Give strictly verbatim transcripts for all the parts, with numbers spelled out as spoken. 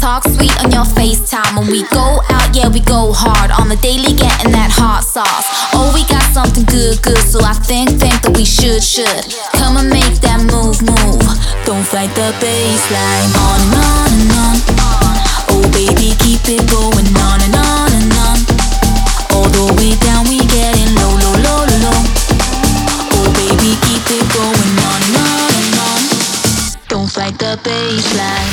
talk sweet on your FaceTime. When we go out, yeah, we go hard. On the daily, getting that hot sauce. Oh, we got something good, good. So I think, think that we should, should come and make that move, move. Don't fight the baseline. On and on and on. Oh, baby, keep it going on and on and on. All the way down, we getting low, low, low, low, low. Oh, baby, keep it going on and on and on. Don't fight the baseline.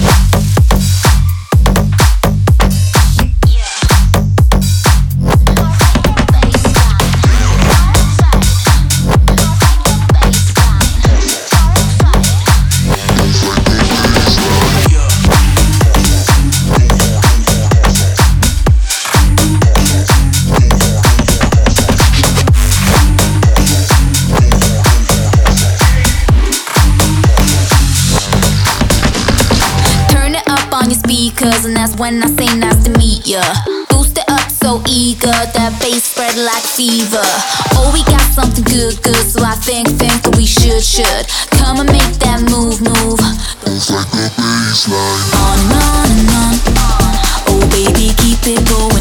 And that's when I say nice to meet ya. Boost it up so eager, that bass spread like fever. Oh, we got something good, good. So I think, think that we should, should come and make that move, move. Don't like the baseline. On and on and on. Oh, baby, keep it going.